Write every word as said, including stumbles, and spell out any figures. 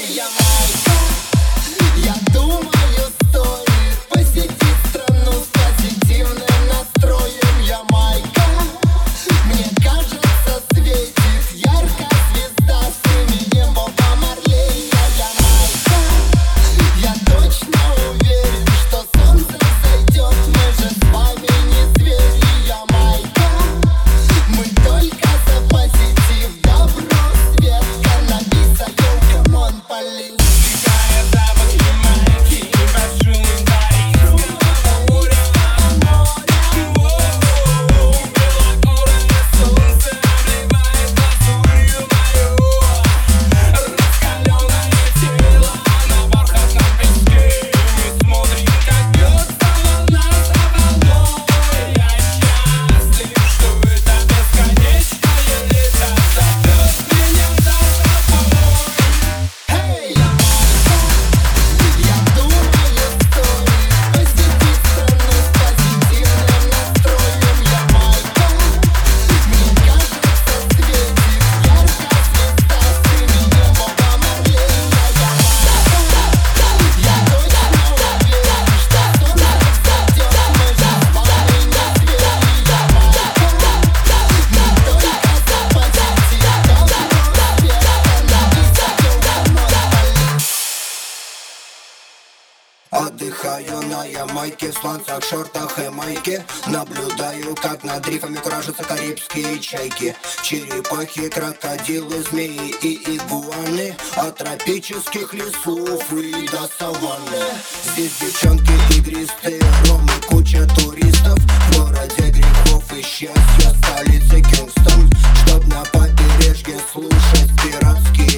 Ямайка. Я думаю, стоит посетить страну с позитивным настроем. Ямайка, мне кажется, светит ярко звезда с именем Боба Марлея. Ямайка, я точно уверен, что солнце зайдет, мы же с вами не звери. Ямайка, мы только за позитив, добро, свет, каннабиса, йоу, камон, полей. Отдыхаю на Ямайке, в сланцах, шортах и майке. Наблюдаю, как над рифами куражатся карибские чайки. Черепахи, крокодилы, змеи и игуаны. От тропических лесов и до саванны. Здесь девчонки игристые, ром и куча туристов. В городе грехов и счастья, столице Кингстон. Чтоб на побережье слушать пиратские